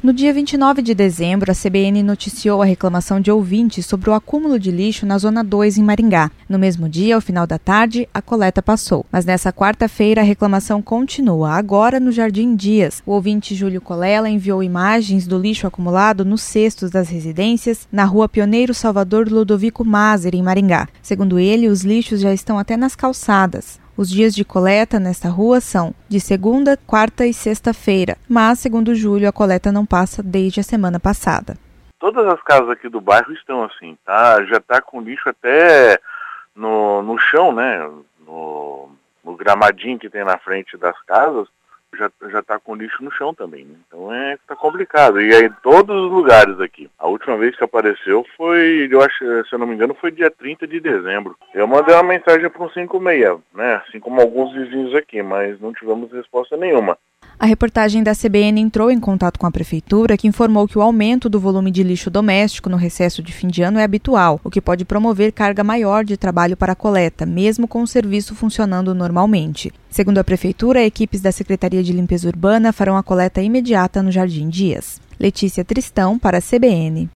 No dia 29 de dezembro, a CBN noticiou a reclamação de ouvintes sobre o acúmulo de lixo na Zona 2, em Maringá. No mesmo dia, ao final da tarde, a coleta passou. Mas nessa quarta-feira, a reclamação continua, agora no Jardim Dias. O ouvinte Júlio Colela enviou imagens do lixo acumulado nos cestos das residências na Rua Pioneiro Salvador Ludovico Maser, em Maringá. Segundo ele, os lixos já estão até nas calçadas. Os dias de coleta nesta rua são de segunda, quarta e sexta-feira, mas, segundo Júlio, a coleta não passa desde a semana passada. Todas as casas aqui do bairro estão assim, tá? Já está com lixo até no chão, né? No gramadinho que tem na frente das casas, já está com lixo no chão também, né? Então tá complicado. E aí em todos os lugares aqui. A última vez que apareceu foi, eu acho, se eu não me engano, foi dia 30 de dezembro. Eu mandei uma mensagem para um 56, né? Assim como alguns vizinhos aqui, mas não tivemos resposta nenhuma. A reportagem da CBN entrou em contato com a prefeitura, que informou que o aumento do volume de lixo doméstico no recesso de fim de ano é habitual, o que pode promover carga maior de trabalho para a coleta, mesmo com o serviço funcionando normalmente. Segundo a prefeitura, equipes da Secretaria de Limpeza Urbana farão a coleta imediata no Jardim Dias. Letícia Tristão, para a CBN.